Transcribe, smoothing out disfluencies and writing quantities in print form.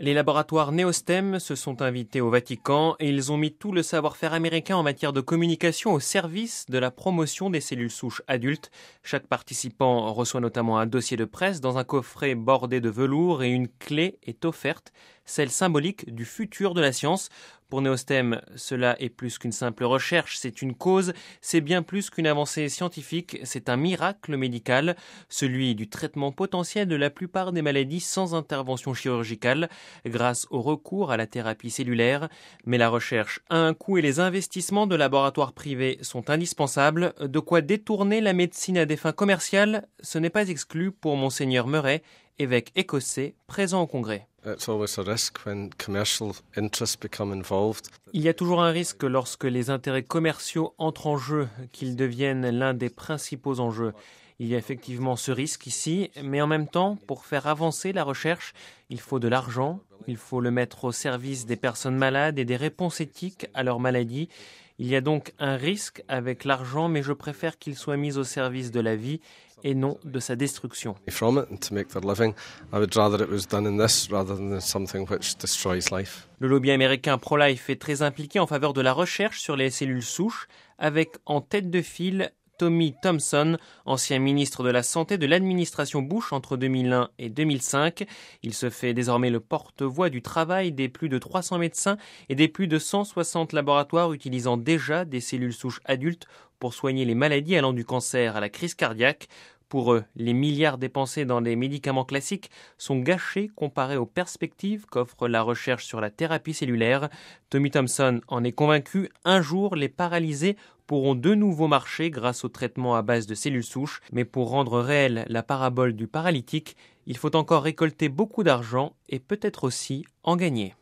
Les laboratoires Neostem se sont invités au Vatican et ils ont mis tout le savoir-faire américain en matière de communication au service de la promotion des cellules souches adultes. Chaque participant reçoit notamment un dossier de presse dans un coffret bordé de velours et une clé est offerte, celle symbolique du futur de la science. Pour Neostem, cela est plus qu'une simple recherche, c'est une cause, c'est bien plus qu'une avancée scientifique, c'est un miracle médical, celui du traitement potentiel de la plupart des maladies sans intervention chirurgicale, grâce au recours à la thérapie cellulaire. Mais la recherche a un coût et les investissements de laboratoires privés sont indispensables. De quoi détourner la médecine à des fins commerciales, ce n'est pas exclu pour Monseigneur Murray, évêque écossais présent au Congrès. Il y a toujours un risque lorsque les intérêts commerciaux entrent en jeu, qu'ils deviennent l'un des principaux enjeux. Il y a effectivement ce risque ici, mais en même temps, pour faire avancer la recherche, il faut de l'argent, il faut le mettre au service des personnes malades et des réponses éthiques à leur maladie. Il y a donc un risque avec l'argent, mais je préfère qu'il soit mis au service de la vie et non de sa destruction. Le lobby américain pro-life est très impliqué en faveur de la recherche sur les cellules souches, avec en tête de file Tommy Thompson, ancien ministre de la Santé de l'administration Bush entre 2001 et 2005. Il se fait désormais le porte-voix du travail des plus de 300 médecins et des plus de 160 laboratoires utilisant déjà des cellules souches adultes pour soigner les maladies allant du cancer à la crise cardiaque. Pour eux, les milliards dépensés dans des médicaments classiques sont gâchés comparés aux perspectives qu'offre la recherche sur la thérapie cellulaire. Tommy Thompson en est convaincu, un jour les paralysés pourront de nouveau marcher grâce au traitement à base de cellules souches. Mais pour rendre réelle la parabole du paralytique, il faut encore récolter beaucoup d'argent et peut-être aussi en gagner.